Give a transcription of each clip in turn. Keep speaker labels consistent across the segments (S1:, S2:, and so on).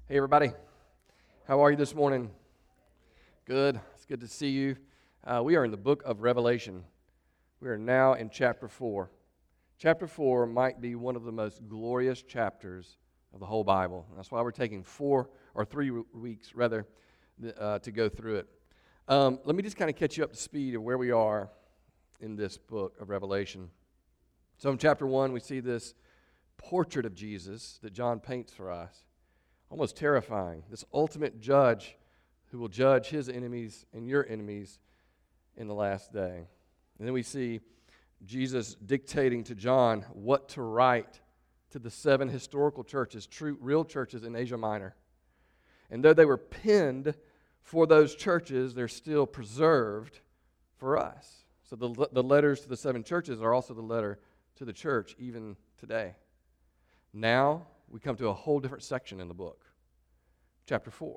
S1: Hey, everybody. How are you this morning? Good. It's good to see you. We are in the book of Revelation. We are now in chapter 4. Chapter 4 might be one of the most glorious chapters of the whole Bible. And that's why we're taking 3 weeks, to go through it. Let me just kind of catch you up to speed of where we are in this book of Revelation. So in chapter 1, we see this portrait of Jesus that John paints for us. Almost terrifying. This ultimate judge who will judge his enemies and your enemies in the last day. And then we see Jesus dictating to John what to write to the 7 historical churches, true, real churches in Asia Minor. And though they were penned for those churches, they're still preserved for us. So the letters to the 7 churches are also the letter to the church even today. Now we come to a whole different section in the book, chapter 4.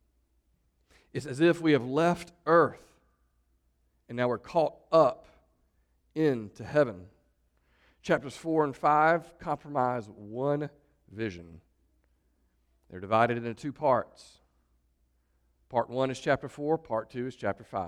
S1: It's as if we have left earth and now we're caught up into heaven. Chapters 4 and 5 comprise one vision. They're divided into 2 parts. Part 1 is chapter 4, part 2 is chapter 5.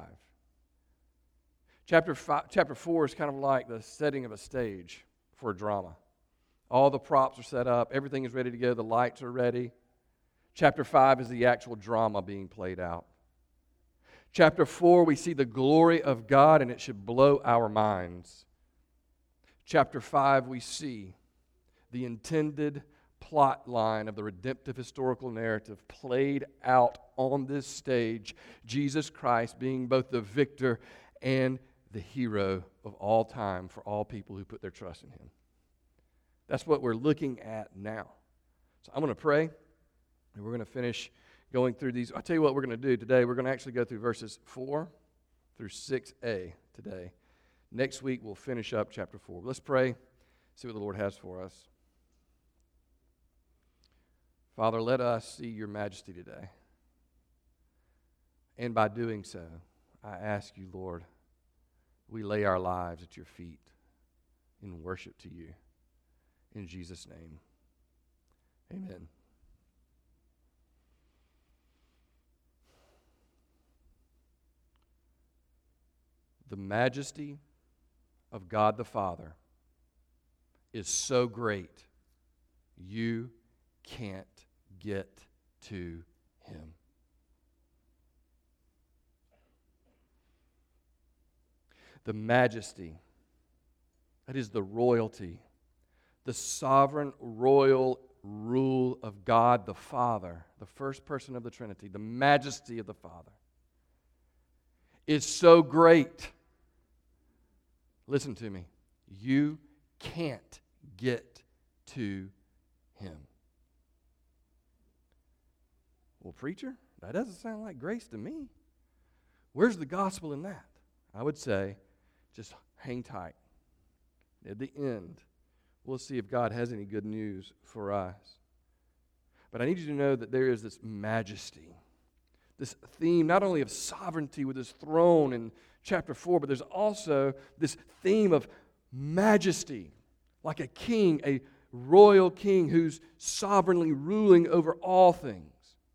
S1: Chapter 4 is kind of like the setting of a stage for a drama. All the props are set up, everything is ready to go, the lights are ready. Chapter 5 is the actual drama being played out. Chapter 4, we see the glory of God, and it should blow our minds. Chapter 5, we see the intended plot line of the redemptive historical narrative played out on this stage, Jesus Christ being both the victor and the hero of all time for all people who put their trust in Him. That's what we're looking at now. So I'm going to pray, and we're going to finish going through these. I'll tell you what we're going to do today. We're going to actually go through verses 4 through 6a today. Next week, we'll finish up chapter 4. Let's pray, see what the Lord has for us. Father, let us see your majesty today. And by doing so, I ask you, Lord, we lay our lives at your feet in worship to you. In Jesus' name, amen. The majesty of God the Father is so great, you can't get to Him. The majesty, that is the royalty, the sovereign royal rule of God the Father, the first person of the Trinity, the majesty of the Father, is so great. Listen to me. You can't get to Him. Well, preacher, that doesn't sound like grace to me. Where's the gospel in that? I would say, just hang tight. At the end, we'll see if God has any good news for us. But I need you to know that there is this majesty, this theme not only of sovereignty with His throne in chapter 4, but there's also this theme of majesty, like a king, a royal king who's sovereignly ruling over all things.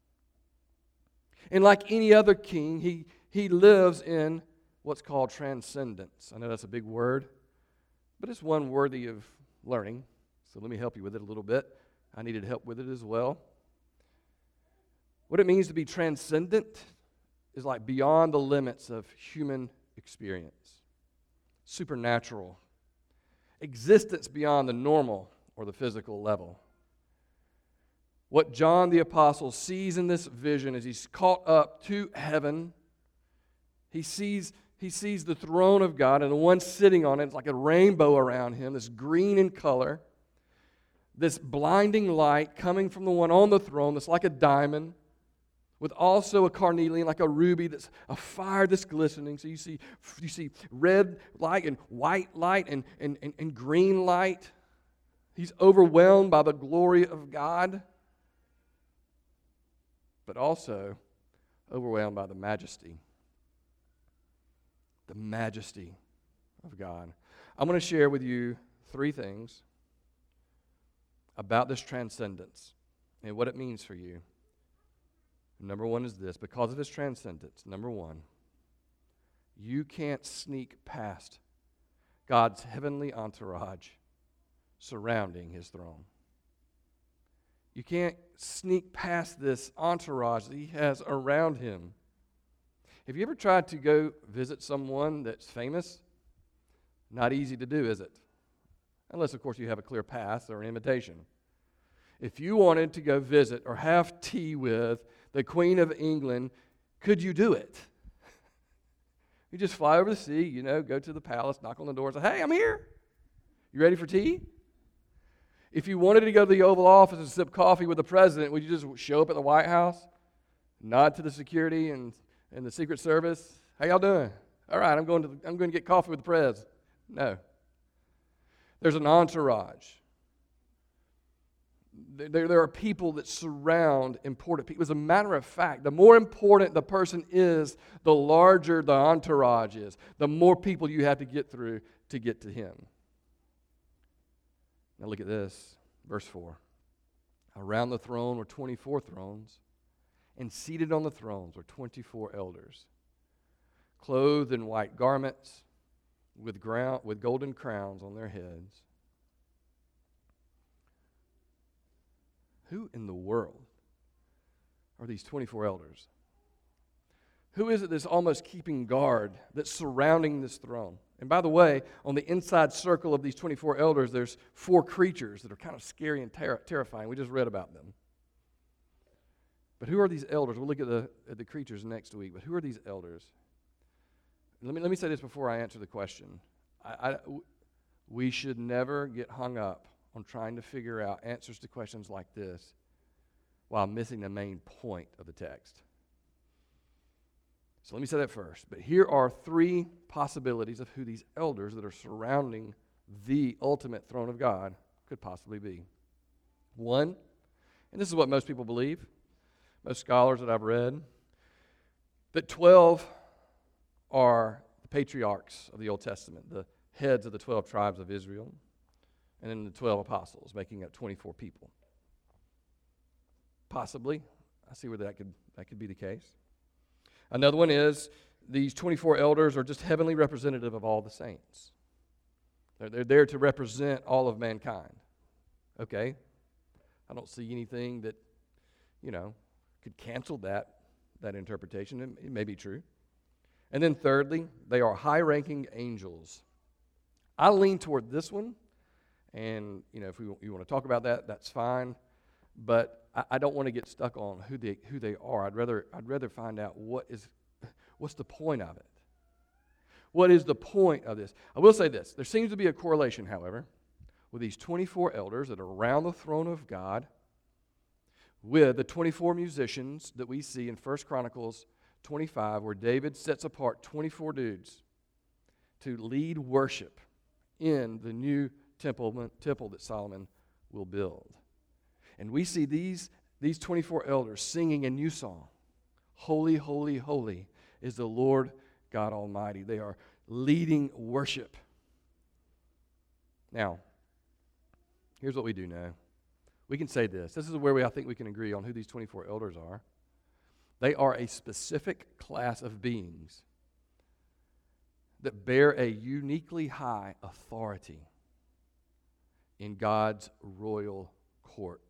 S1: And like any other king, he lives in what's called transcendence. I know that's a big word, but it's one worthy of learning. So let me help you with it a little bit. I needed help with it as well. What it means to be transcendent is like beyond the limits of human experience, supernatural, existence beyond the normal or the physical level. What John the Apostle sees in this vision as he's caught up to heaven, he sees the throne of God, and the one sitting on it is like a rainbow around him, this green in color, this blinding light coming from the one on the throne that's like a diamond, with also a carnelian, like a ruby, that's a fire that's glistening. So you see red light and white light and green light. He's overwhelmed by the glory of God, but also overwhelmed by the majesty. The majesty of God. I'm going to share with you 3 things about this transcendence and what it means for you Number one is this: because of his transcendence, number one, you can't sneak past God's heavenly entourage surrounding his throne. You can't sneak past this entourage that he has around him. Have you ever tried to go visit someone that's famous? Not easy to do, is it? Unless, of course, you have a clear path or an invitation. If you wanted to go visit or have tea with the Queen of England, could you do it? You just fly over the sea, go to the palace, knock on the door, and say, "Hey, I'm here. You ready for tea?" If you wanted to go to the Oval Office and sip coffee with the president, would you just show up at the White House, nod to the security and the Secret Service? "How y'all doing?" "All right, I'm going to get coffee with the prez." No. There's an entourage. There are people that surround important people. As a matter of fact, the more important the person is, the larger the entourage is. The more people you have to get through to get to him. Now look at this, verse 4. Around the throne were 24 thrones, and seated on the thrones were 24 elders, clothed in white garments, with golden crowns on their heads. Who in the world are these 24 elders? Who is it that's almost keeping guard, that's surrounding this throne? And by the way, on the inside circle of these 24 elders, there's 4 creatures that are kind of scary and terrifying. We just read about them. But who are these elders? We'll look at the creatures next week. But who are these elders? Let me say this before I answer the question. We should never get hung up on trying to figure out answers to questions like this while missing the main point of the text. So let me say that first. But here are 3 possibilities of who these elders that are surrounding the ultimate throne of God could possibly be. One, and this is what most people believe, most scholars that I've read, that 12 are the patriarchs of the Old Testament, the heads of the 12 tribes of Israel, and then the 12 apostles, making up 24 people. Possibly. I see where that could be the case. Another one is these 24 elders are just heavenly representative of all the saints. They're there to represent all of mankind. Okay. I don't see anything that, could cancel that interpretation. It may be true. And then thirdly, they are high-ranking angels. I lean toward this one. And, if you want to talk about that, that's fine. But I don't want to get stuck on who they are. I'd rather find out what's the point of it. What is the point of this? I will say this. There seems to be a correlation, however, with these 24 elders that are around the throne of God with the 24 musicians that we see in 1 Chronicles 25, where David sets apart 24 dudes to lead worship in the new temple that Solomon will build. And we see these 24 elders singing a new song. Holy, holy, holy is the Lord God Almighty. They are leading worship. Now, here's what we do know. We can say this. This is where I think we can agree on who these 24 elders are. They are a specific class of beings that bear a uniquely high authority in God's royal court.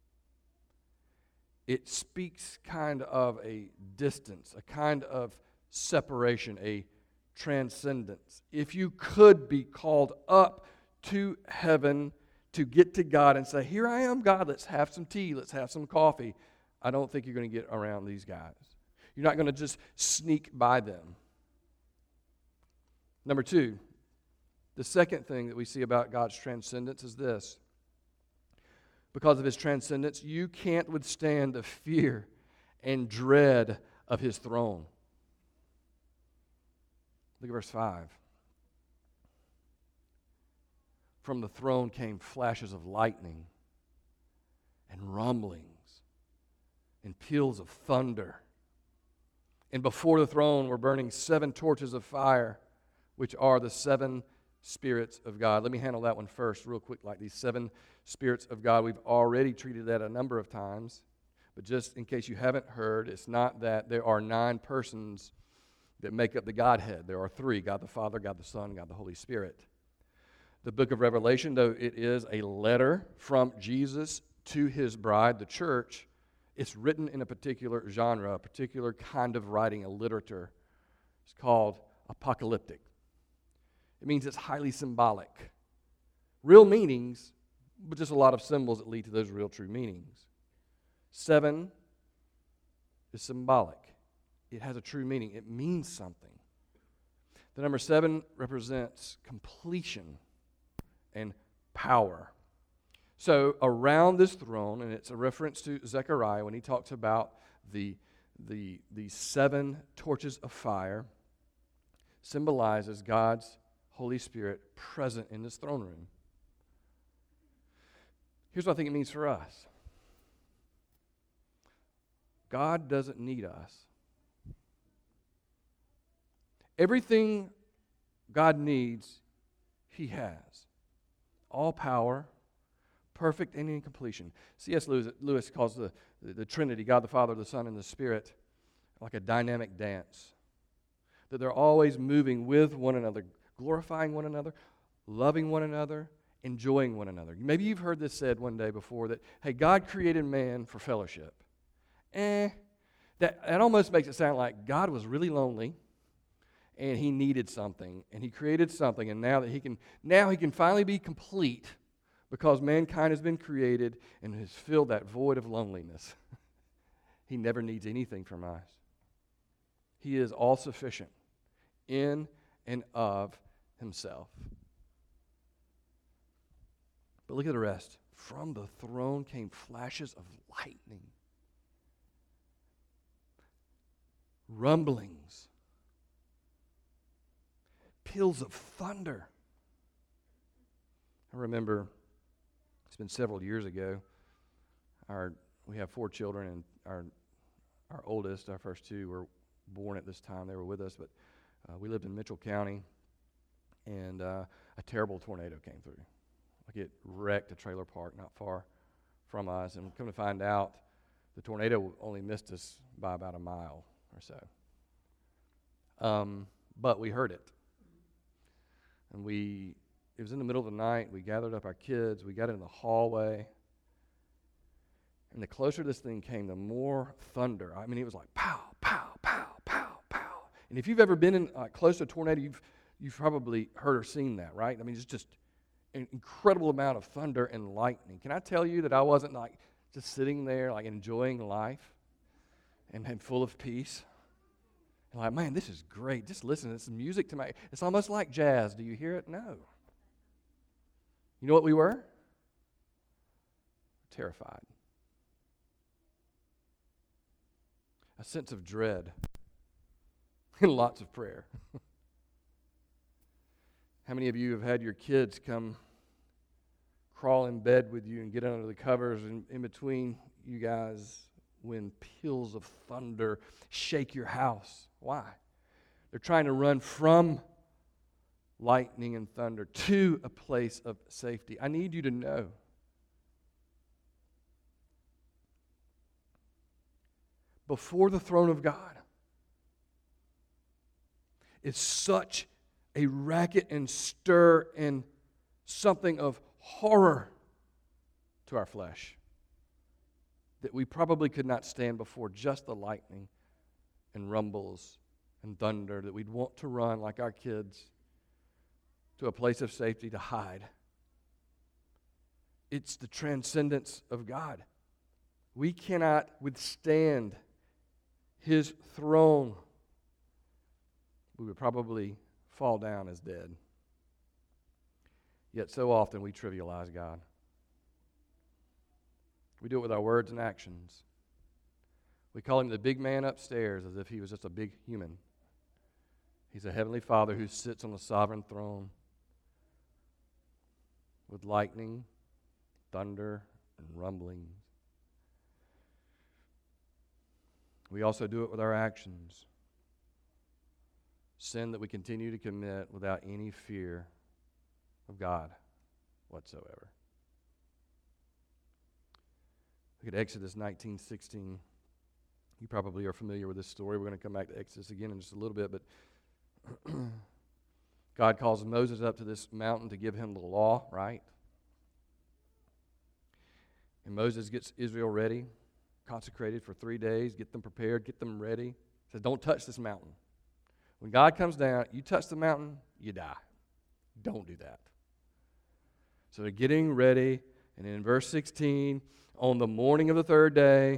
S1: It speaks kind of a distance, a kind of separation, a transcendence. If you could be called up to heaven to get to God and say, "Here I am, God, let's have some tea, let's have some coffee," I don't think you're going to get around these guys. You're not going to just sneak by them. Number 2, the second thing that we see about God's transcendence is this. Because of his transcendence, you can't withstand the fear and dread of his throne. Look at verse 5. From the throne came flashes of lightning and rumblings and peals of thunder. And before the throne were burning 7 torches of fire, which are the 7 spirits of God. Let me handle that one first real quick, like these 7 spirits of God. We've already treated that a number of times. But just in case you haven't heard, it's not that there are 9 persons that make up the Godhead. There are 3, God the Father, God the Son, God the Holy Spirit. The book of Revelation, though it is a letter from Jesus to his bride, the church, it's written in a particular genre, a particular kind of writing, a literature. It's called apocalyptic. It means it's highly symbolic. Real meanings, but just a lot of symbols that lead to those real true meanings. 7 is symbolic. It has a true meaning. It means something. The number 7 represents completion and power. So around this throne, and it's a reference to Zechariah when he talks about the 7 torches of fire, symbolizes God's Holy Spirit present in this throne room. Here's what I think it means for us. God doesn't need us. Everything God needs, he has. All power, perfect and in completion. C.S. Lewis calls the Trinity, God the Father, the Son, and the Spirit, like a dynamic dance. That they're always moving with one another, glorifying one another, loving one another, enjoying one another. Maybe you've heard this said one day before that, hey, God created man for fellowship. That almost makes it sound like God was really lonely and he needed something, and he created something, and now he can finally be complete because mankind has been created and has filled that void of loneliness. He never needs anything from us. He is all sufficient in and of himself. But look at the rest. From the throne came flashes of lightning, rumblings, peals of thunder. I remember, it's been several years ago, we have 4 children, and our oldest, our first 2, were born at this time. They were with us, but we lived in Mitchell County, and a terrible tornado came through. Like it wrecked a trailer park not far from us, and come to find out, the tornado only missed us by about a mile or so. But we heard it. And it was in the middle of the night. We gathered up our kids. We got in the hallway. And the closer this thing came, the more thunder. I mean, it was like pow, pow, pow, pow, pow. And if you've ever been in close to a tornado, you've probably heard or seen that, right? I mean, it's just an incredible amount of thunder and lightning. Can I tell you that I wasn't like just sitting there like enjoying life and full of peace? And like, man, this is great. Just listen, it's music to it's almost like jazz. Do you hear it? No. You know what we were? Terrified. A sense of dread and lots of prayer. How many of you have had your kids come crawl in bed with you and get under the covers and in between you guys when peals of thunder shake your house? Why? They're trying to run from lightning and thunder to a place of safety. I need you to know before the throne of God is such a racket and stir and something of horror to our flesh that we probably could not stand before just the lightning and rumbles and thunder, that we'd want to run like our kids to a place of safety to hide. It's the transcendence of God. We cannot withstand his throne. We would probably fall down as dead. Yet so often we trivialize God. We do it with our words and actions. We call him the big man upstairs as if he was just a big human. He's a heavenly Father who sits on a sovereign throne with lightning, thunder, and rumblings. We also do it with our actions. Sin that we continue to commit without any fear of God whatsoever. Look at Exodus 19:16. You probably are familiar with this story. We're going to come back to Exodus again in just a little bit, but God calls Moses up to this mountain to give him the law, right? And Moses gets Israel ready, consecrated for 3 days, get them prepared, get them ready. Says, don't touch this mountain. When God comes down, you touch the mountain, you die. Don't do that. So they're getting ready, and in verse 16, on the morning of the third day,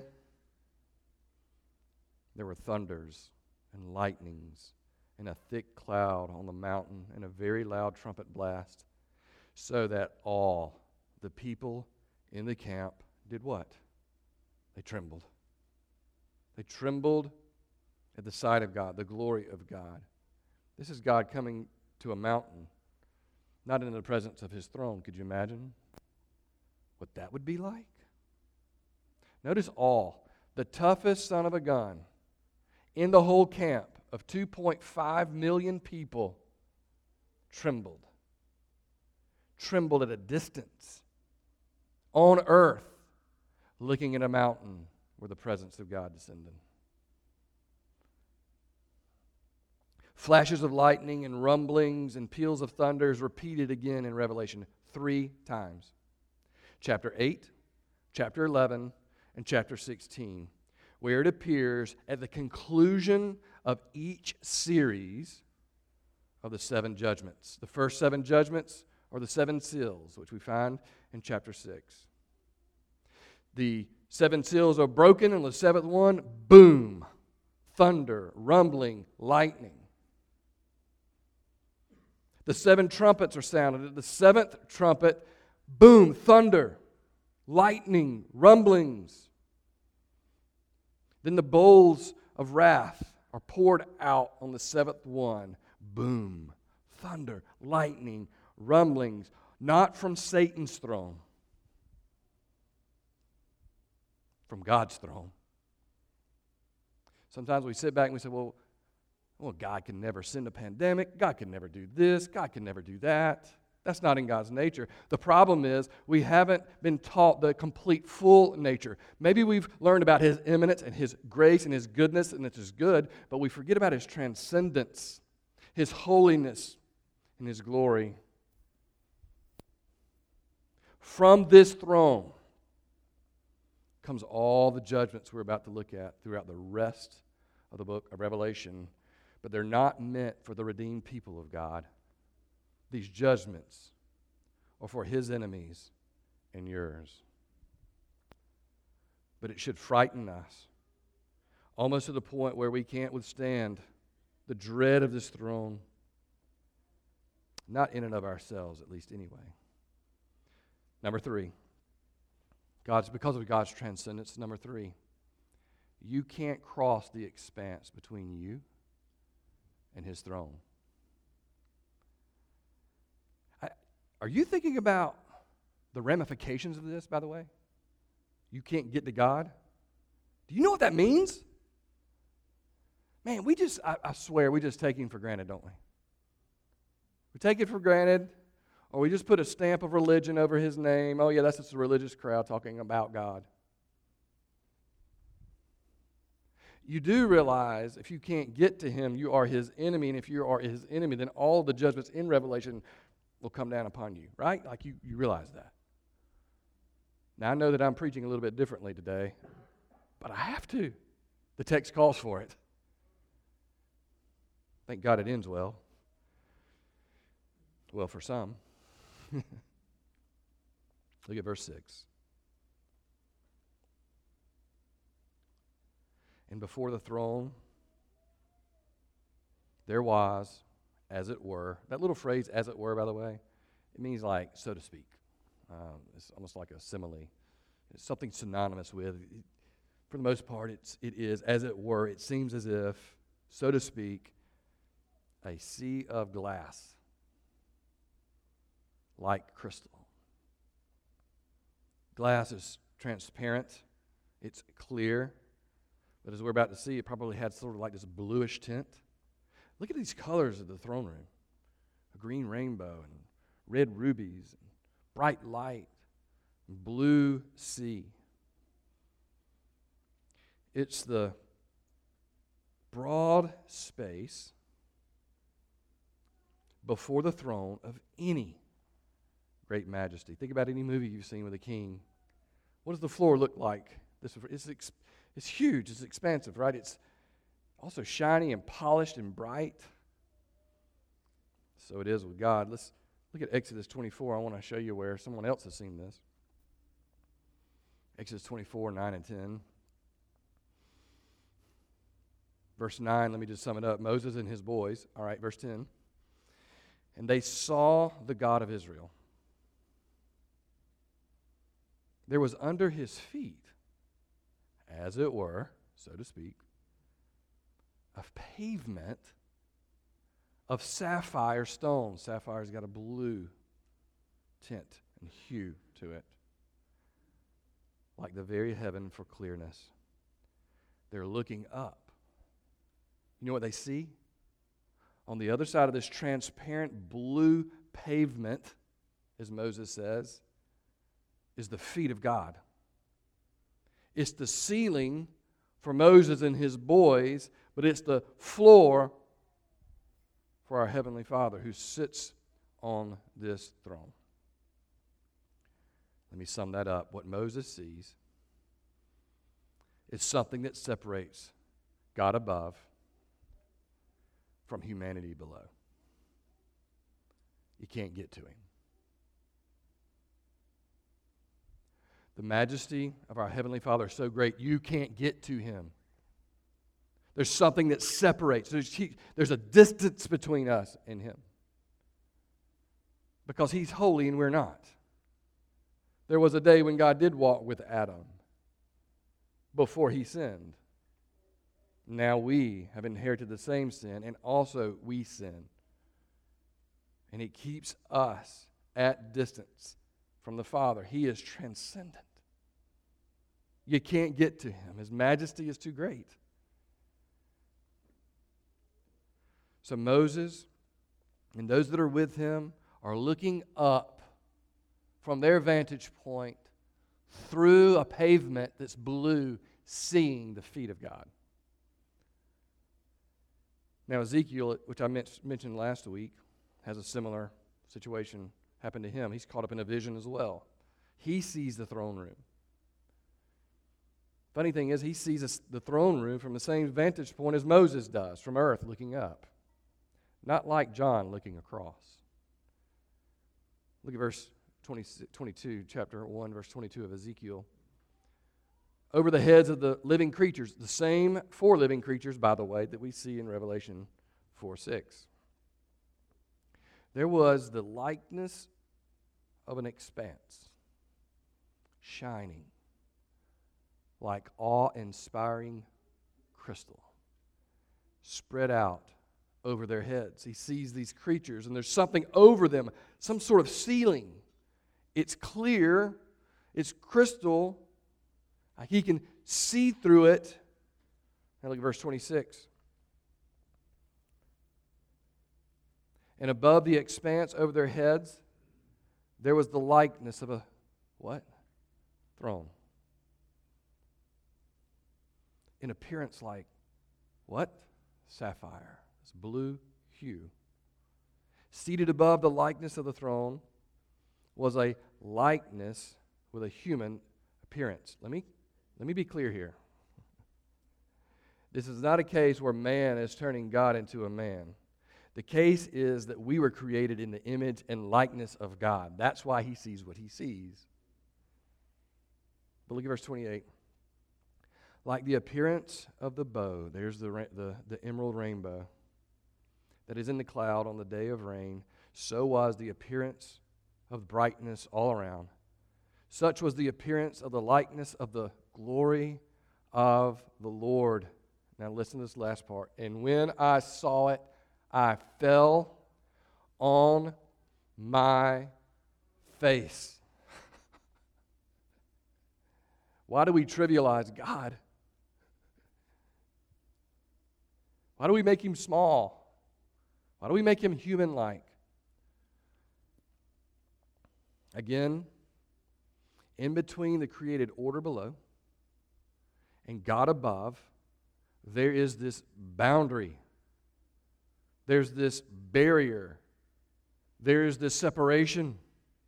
S1: there were thunders and lightnings and a thick cloud on the mountain and a very loud trumpet blast, so that all the people in the camp did what? They trembled. They trembled at the sight of God, the glory of God. This is God coming to a mountain, not in the presence of his throne. Could you imagine what that would be like? Notice all. The toughest son of a gun in the whole camp of 2.5 million people trembled. Trembled at a distance on earth, looking at a mountain where the presence of God descended. Flashes of lightning and rumblings and peals of thunder is repeated again in Revelation 3 times. Chapter 8, chapter 11, and chapter 16, where it appears at the conclusion of each series of the 7 judgments. The first 7 judgments are the 7 seals, which we find in chapter 6. The 7 seals are broken, and the 7th one, boom, thunder, rumbling, lightning. The 7 trumpets are sounded. At the 7th trumpet, boom, thunder, lightning, rumblings. Then the bowls of wrath are poured out on the 7th one. Boom, thunder, lightning, rumblings, not from Satan's throne, from God's throne. Sometimes we sit back and we say, well, God can never send a pandemic. God can never do this. God can never do that. That's not in God's nature. The problem is we haven't been taught the complete, full nature. Maybe we've learned about His immanence and His grace and His goodness, and it is good, but we forget about His transcendence, His holiness, and His glory. From this throne comes all the judgments we're about to look at throughout the rest of the book of Revelation, but they're not meant for the redeemed people of God. These judgments are for His enemies and yours. But it should frighten us, almost to the point where we can't withstand the dread of this throne. Not in and of ourselves, at least anyway. Number 3. Because of God's transcendence. Number 3. You can't cross the expanse between you and His throne. Are you thinking about the ramifications of this, by the way? You can't get to God? Do you know what that means? Man, I swear, we just take Him for granted, don't we? We take it for granted, or we just put a stamp of religion over His name. Oh yeah, that's just a religious crowd talking about God. You do realize if you can't get to Him, you are His enemy, and if you are His enemy, then all the judgments in Revelation will come down upon you, right? Like you realize that. Now, I know that I'm preaching a little bit differently today, but I have to. The text calls for it. Thank God it ends well. Well, for some. Look at verse 6. And before the throne, there was, as it were. That little phrase, as it were, by the way, it means like, so to speak. It's almost like a simile. It's something synonymous with. For the most part, it is, as it were. It seems as if, so to speak, a sea of glass, like crystal. Glass is transparent. It's clear. But as we're about to see, it probably had sort of like this bluish tint. Look at these colors of the throne room. A green rainbow and red rubies, and bright light, and blue sea. It's the broad space before the throne of any great majesty. Think about any movie you've seen with a king. What does the floor look like? It's huge. It's expansive, right? It's also shiny and polished and bright. So it is with God. Let's look at Exodus 24. I want to show you where someone else has seen this. Exodus 24, 9 and 10. Verse 9, let me just sum it up. Moses and his boys. All right, verse 10. And they saw the God of Israel. There was under his feet, as it were, so to speak, a pavement of sapphire stone. Sapphire's got a blue tint and hue to it, like the very heaven for clearness. They're looking up. You know what they see? On the other side of this transparent blue pavement, as Moses says, is the feet of God. It's the ceiling for Moses and his boys, but it's the floor for our Heavenly Father who sits on this throne. Let me sum that up. What Moses sees is something that separates God above from humanity below. You can't get to him. The majesty of our Heavenly Father is so great, you can't get to him. There's something that separates. There's a distance between us and him. Because he's holy and we're not. There was a day when God did walk with Adam before he sinned. Now we have inherited the same sin, and also we sin. And he keeps us at distance from the Father. He is transcendent. You can't get to him. His majesty is too great. So Moses and those that are with him are looking up from their vantage point through a pavement that's blue, seeing the feet of God. Now Ezekiel, which I mentioned last week, has a similar situation happen to him. He's caught up in a vision as well. He sees the throne room. Funny thing is, he sees the throne room from the same vantage point as Moses does, from earth looking up. Not like John looking across. Look at verse 22, chapter 1, verse 22 of Ezekiel. Over the heads of the living creatures, the same four living creatures, by the way, that we see in Revelation 4:6. There was the likeness of an expanse, shining like awe-inspiring crystal, spread out over their heads. He sees these creatures, and there's something over them, some sort of ceiling. It's clear, it's crystal, like he can see through it. Now look at verse 26. And above the expanse over their heads, there was the likeness of a what? Throne. In appearance like what? Sapphire. This blue hue. Seated above the likeness of the throne was a likeness with a human appearance. Let me be clear here. This is not a case where man is turning God into a man. The case is that we were created in the image and likeness of God. That's why he sees what he sees. But look at verse 28. Like the appearance of the bow, there's the emerald rainbow that is in the cloud on the day of rain, so was the appearance of brightness all around. Such was the appearance of the likeness of the glory of the Lord. Now listen to this last part. And when I saw it, I fell on my face. Why do we trivialize God? Why do we make him small? Why do we make him human-like? Again, in between the created order below and God above, there is this boundary. There's this barrier. There's this separation.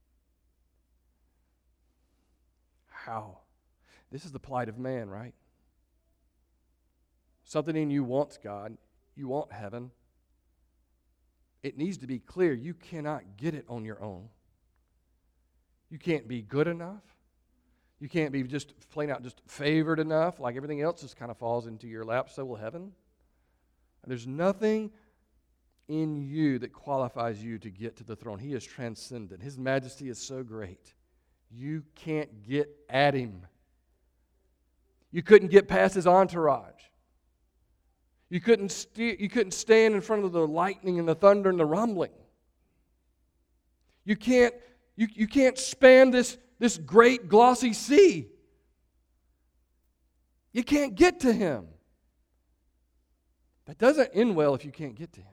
S1: How? This is the plight of man, right? Something in you wants God. You want heaven. It needs to be clear you cannot get it on your own. You can't be good enough. You can't be just plain out just favored enough, like everything else just kind of falls into your lap, so will heaven. There's nothing in you that qualifies you to get to the throne. He is transcendent. His majesty is so great. You can't get at him. You couldn't get past his entourage. You couldn't stand in front of the lightning and the thunder and the rumbling. You can't span this great glossy sea. You can't get to him. That doesn't end well if you can't get to him.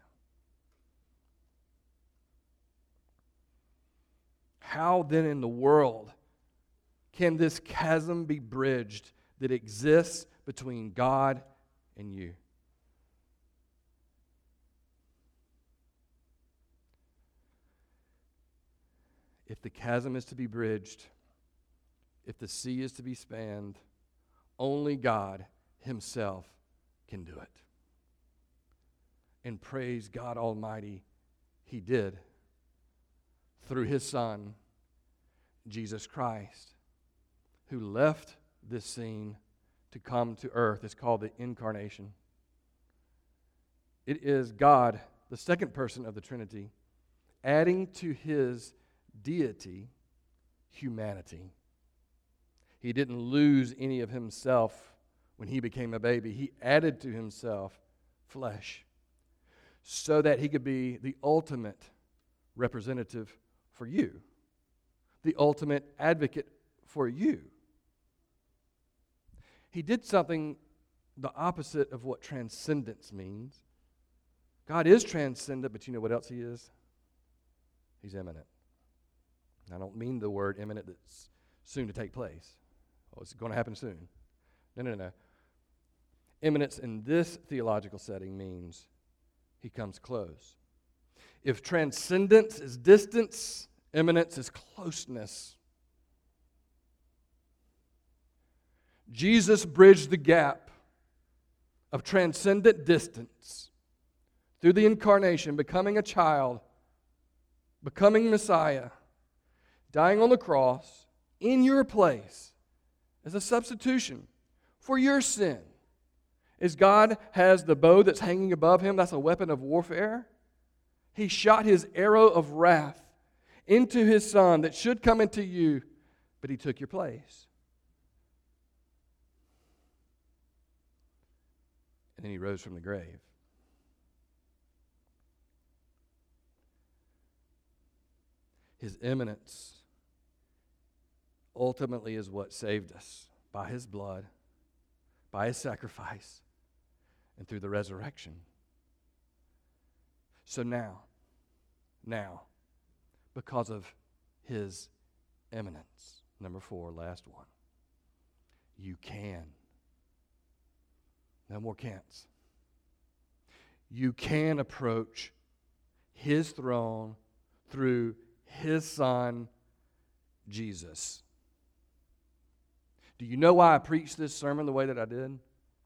S1: How then in the world can this chasm be bridged that exists between God and you? If the chasm is to be bridged, if the sea is to be spanned, only God himself can do it. And praise God Almighty, he did through his Son, Jesus Christ, who left this scene to come to earth. It's called the Incarnation. It is God, the second person of the Trinity, adding to his deity humanity. He didn't lose any of himself when he became a baby. He added to himself flesh so that he could be the ultimate representative for you, the ultimate advocate for you. He did something the opposite of what transcendence means. God is transcendent, but you know what else he is? He's immanent. I don't mean the word imminent that's soon to take place. Oh, it's going to happen soon. No. Imminence in this theological setting means he comes close. If transcendence is distance, imminence is closeness. Jesus bridged the gap of transcendent distance through the incarnation, becoming a child, becoming Messiah, dying on the cross in your place as a substitution for your sin. As God has the bow that's hanging above him, that's a weapon of warfare. He shot his arrow of wrath into his Son that should come into you, but he took your place. And then he rose from the grave. His immanence ultimately is what saved us by his blood, by his sacrifice, and through the resurrection. So now, because of his immanence, number 4, last one, you can. No more can'ts. You can approach his throne through his Son, Jesus. Do you know why I preached this sermon the way that I did?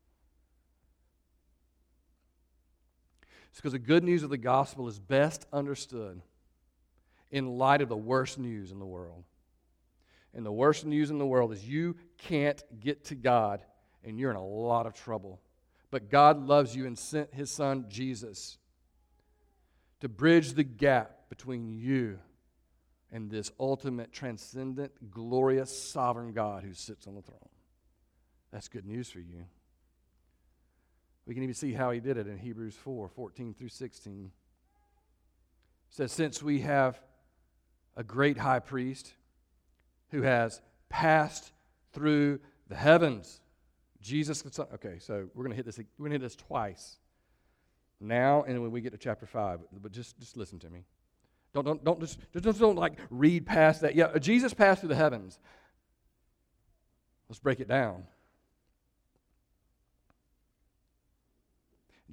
S1: It's because the good news of the gospel is best understood in light of the worst news in the world. And the worst news in the world is you can't get to God and you're in a lot of trouble. But God loves you and sent his Son, Jesus, to bridge the gap between you and this ultimate, transcendent, glorious, sovereign God who sits on the throne. That's good news for you. We can even see how he did it in Hebrews 4:14 through 16. It says, since we have a great high priest who has passed through the heavens, Jesus. Okay, so we're going to hit this. We're going to hit this twice. Now and when we get to chapter 5, but just listen to me. Don't like read past that. Yeah, Jesus passed through the heavens. Let's break it down.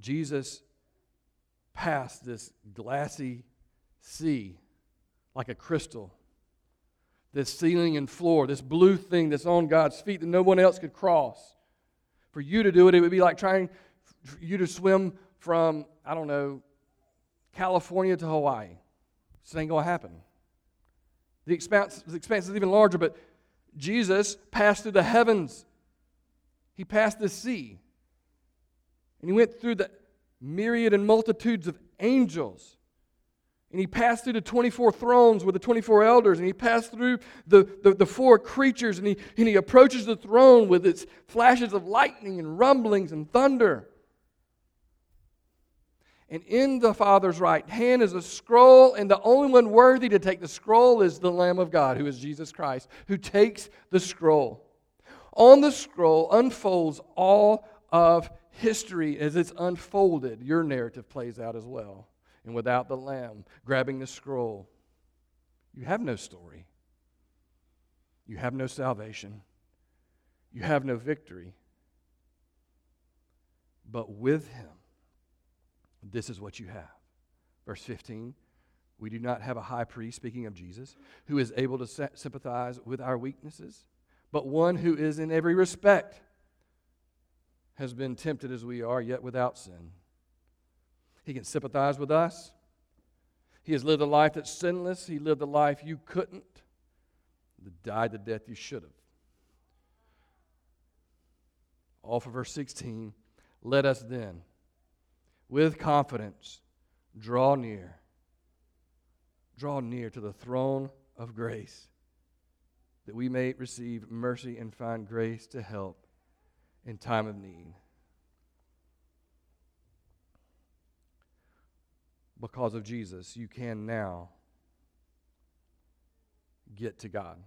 S1: Jesus passed this glassy sea like a crystal. This ceiling and floor, this blue thing that's on God's feet that no one else could cross. For you to do it, it would be like trying for you to swim from, California to Hawaii. This ain't going to happen. The expanse is even larger, but Jesus passed through the heavens. He passed the sea. And he went through the myriad and multitudes of angels. And he passed through the 24 thrones with the 24 elders. And he passed through the four creatures. And he approaches the throne with its flashes of lightning and rumblings and thunder. And in the Father's right hand is a scroll, and the only one worthy to take the scroll is the Lamb of God, who is Jesus Christ, who takes the scroll. On the scroll unfolds all of history. As it's unfolded, your narrative plays out as well. And without the Lamb grabbing the scroll, you have no story. You have no salvation. You have no victory. But with Him, this is what you have. Verse 15, we do not have a high priest, speaking of Jesus, who is able to sympathize with our weaknesses, but one who is in every respect has been tempted as we are, yet without sin. He can sympathize with us. He has lived a life that's sinless. He lived a life you couldn't. He died the death you should have. All for verse 16. Let us then, with confidence, draw near to the throne of grace, that we may receive mercy and find grace to help in time of need. Because of Jesus, you can now get to God.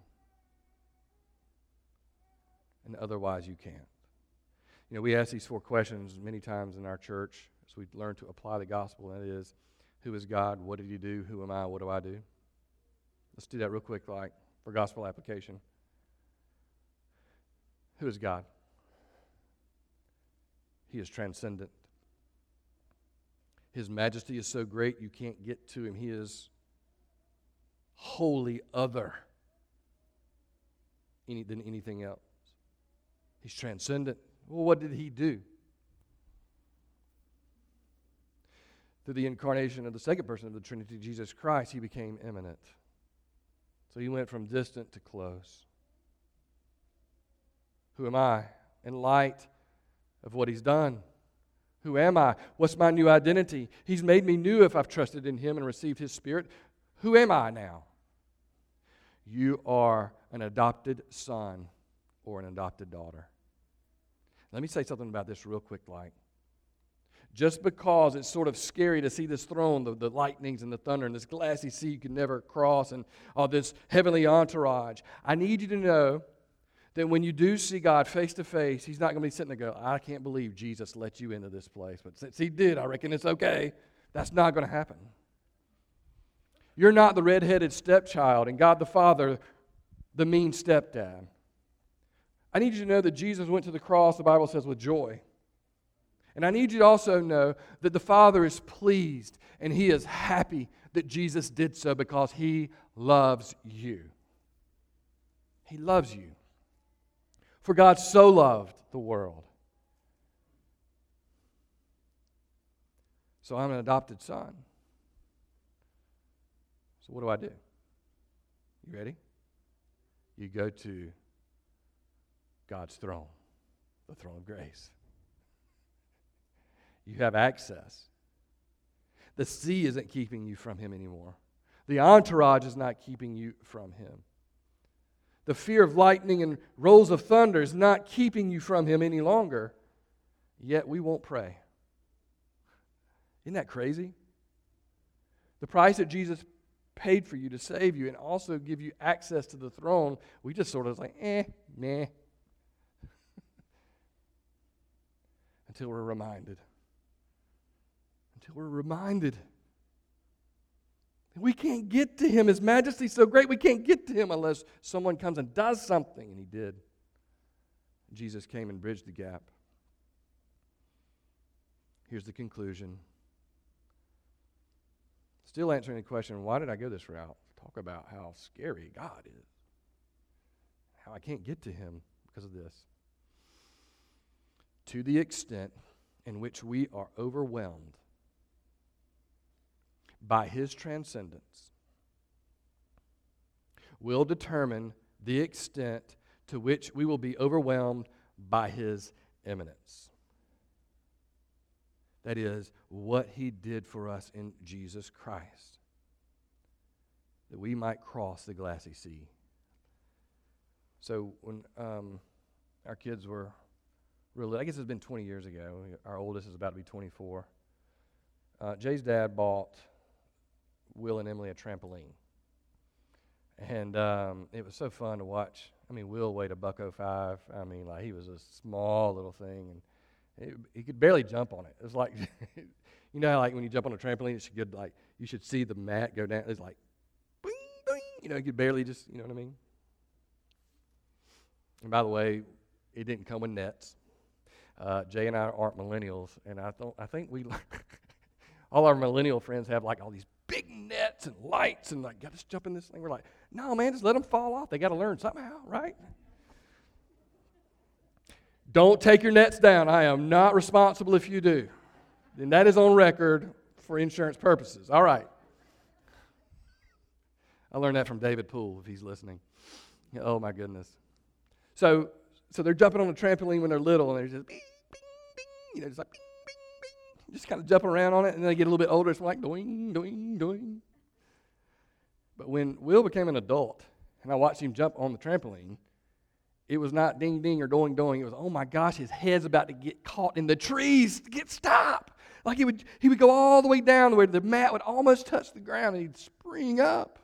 S1: And otherwise you can't. We ask these 4 questions many times in our church as we learn to apply the gospel, and that is, who is God? What did He do? Who am I? What do I do? Let's do that real quick, for gospel application. Who is God? He is transcendent. His majesty is so great you can't get to Him. He is wholly other than anything else. He's transcendent. Well, what did He do? Through the incarnation of the second person of the Trinity, Jesus Christ, He became immanent. So He went from distant to close. Who am I? In light of what He's done, who am I? What's my new identity? He's made me new if I've trusted in Him and received His Spirit. Who am I now? You are an adopted son or an adopted daughter. Let me say something about this real quick, Just because it's sort of scary to see this throne, the lightnings and the thunder and this glassy sea you can never cross and all this heavenly entourage, I need you to know that when you do see God face to face, He's not going to be sitting there going, I can't believe Jesus let you into this place. But since He did, I reckon it's okay. That's not going to happen. You're not the red-headed stepchild and God the Father, the mean stepdad. I need you to know that Jesus went to the cross, the Bible says, with joy. And I need you to also know that the Father is pleased and He is happy that Jesus did so because He loves you. He loves you. For God so loved the world. So I'm an adopted son. So what do? You ready? You go to God's throne, the throne of grace. You have access. The sea isn't keeping you from Him anymore. The entourage is not keeping you from Him. The fear of lightning and rolls of thunder is not keeping you from Him any longer. Yet we won't pray. Isn't that crazy? The price that Jesus paid for you to save you and also give you access to the throne, we just sort of meh. Until we're reminded. We can't get to Him. His majesty is so great, we can't get to Him unless someone comes and does something. And He did. Jesus came and bridged the gap. here's the conclusion. Still answering the question, why did I go this route? Talk about how scary God is. How I can't get to him because of this. To the extent in which we are overwhelmed by his transcendence will determine the extent to which we will be overwhelmed by his imminence. That is, what he did for us in Jesus Christ, that we might cross the glassy sea. So when our kids were really, I guess it's been 20 years ago. Our oldest is about to be 24. Jay's dad bought Will and Emily a trampoline. And it was so fun to watch. I mean, Will weighed $105. I mean, like, he was a small little thing, and he could barely jump on it. It was like, you know how, like, when you jump on a trampoline, it's good, like, you should see the mat go down. It's like, boing, boing. You know, you could barely just, you know what I mean? And by the way, it didn't come with nets. Jay and I aren't millennials, and I think we, all our millennial friends have, like, all these big nets and lights, and like, got to jump in this thing. We're like, no, man, just let them fall off. They got to learn somehow, right? Don't take your nets down. I am not responsible if you do. And that is on record for insurance purposes. All right. I learned that from David Poole, if he's listening. Oh, my goodness. So they're jumping on a trampoline when they're little, and they're just, bing, bing, bing, you know, just like, bing, bing, bing, just kind of jumping around on it, and then they get a little bit older, it's like, doing, doing, doing. But when Will became an adult, and I watched him jump on the trampoline, it was not ding, ding, or doing, doing. It was, oh my gosh, his head's about to get caught in the trees to get stopped. Like he would go all the way down where the mat would almost touch the ground, and he'd spring up.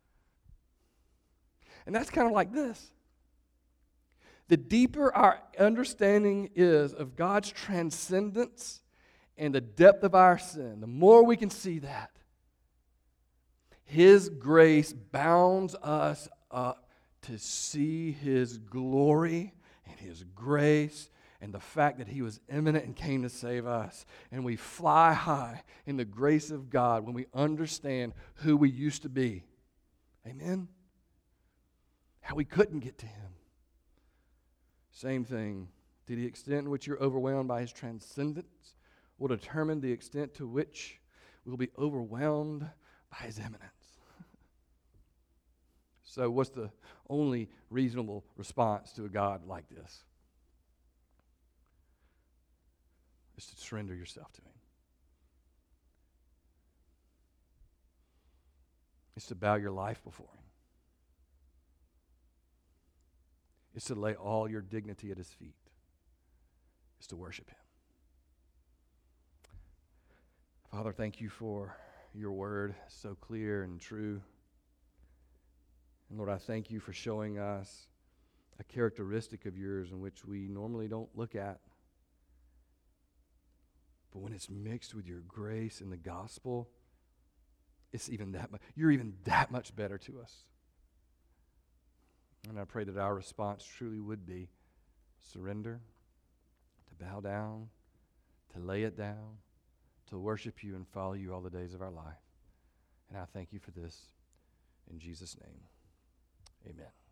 S1: And that's kind of like this. The deeper our understanding is of God's transcendence and the depth of our sin, the more we can see that. His grace bounds us up to see his glory and his grace and the fact that he was imminent and came to save us. And we fly high in the grace of God when we understand who we used to be. Amen? How we couldn't get to him. Same thing. To the extent in which you're overwhelmed by his transcendence will determine the extent to which we'll be overwhelmed by his imminence. So what's the only reasonable response to a God like this? It's to surrender yourself to him. It's to bow your life before him. It's to lay all your dignity at his feet. It's to worship him. Father, thank you for your word, so clear and true. And Lord, I thank you for showing us a characteristic of yours in which we normally don't look at. But when it's mixed with your grace and the gospel, it's even that much, you're even that much better to us. And I pray that our response truly would be surrender, to bow down, to lay it down, to worship you and follow you all the days of our life. And I thank you for this in Jesus' name. Amen.